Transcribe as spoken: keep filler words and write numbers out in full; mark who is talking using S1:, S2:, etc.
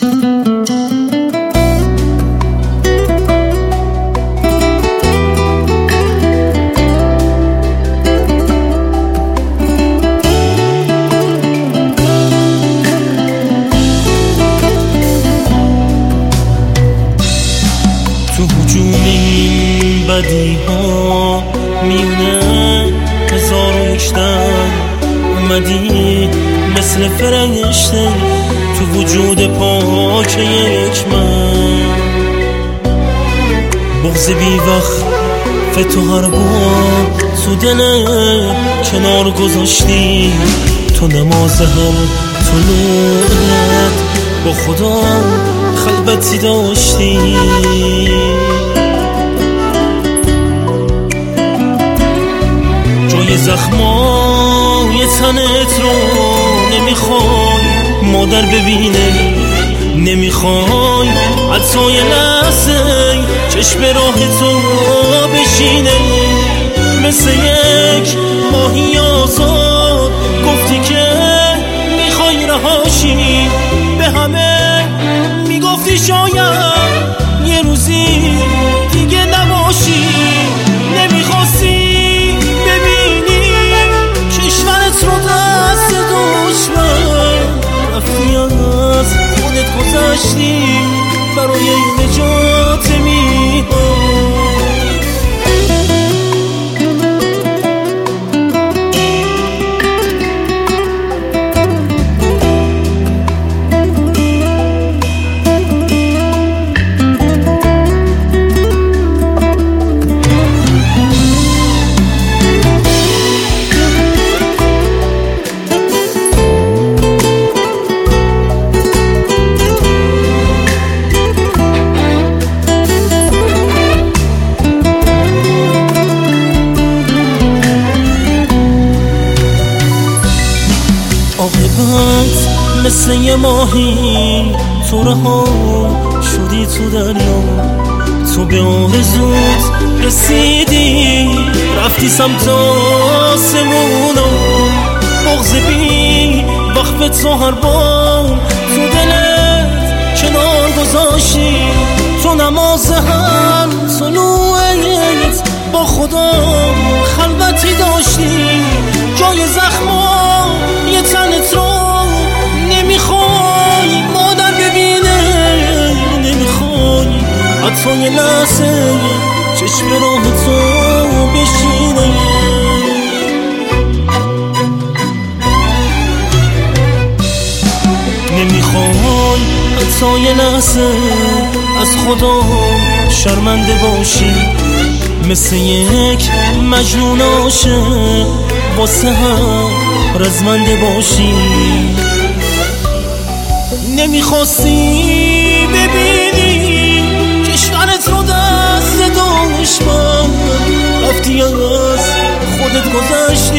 S1: تو هجوم این بدی ها میونه هزار و یکتن اومدی مثل فرشته تو وجود پاک یک من. بغض بی وقت تو هر بار تو دل کنار گذاشتی، تو نماز هر طلوعت با خدا خلوتی داشتی. جای زخمای تنت رو نمیخوای مادر ببینه، نمیخوای حتی یه لحظه چشم راه تو بشینه. مثل یک ماهی آزاد گفتی که میخوای رهاشی، به همه میگفتی شاید یه روزی دیگه نباشی. نمیخواستی ببینی کشورت رو دست دشمن، رفتی از خودت گذشتی برای نجات میهن. عاقبت مثل یه ماهی تو رها شدی تو دریا، تو به آرزوت رسیدی رفتی سمت آسمونا. بغض بی وقت تو هر بار تو دلت کنار گذاشتی، تو نماز هر طلوعت با خدا خلوتی داشتی. جای زخمای تنت رو نمیخوای مادر ببینه، نمیخوای حتی یه لحظه چشم راه تو بشینه. نمیخوای حتی یه لحظه از خدا شرمنده باشی، مثل یک مجنون عاشق واسه هم رزمنده باشی. نمیخواستی ببینی کشورت رو دست دشمن، رفتی از خودت گذشتی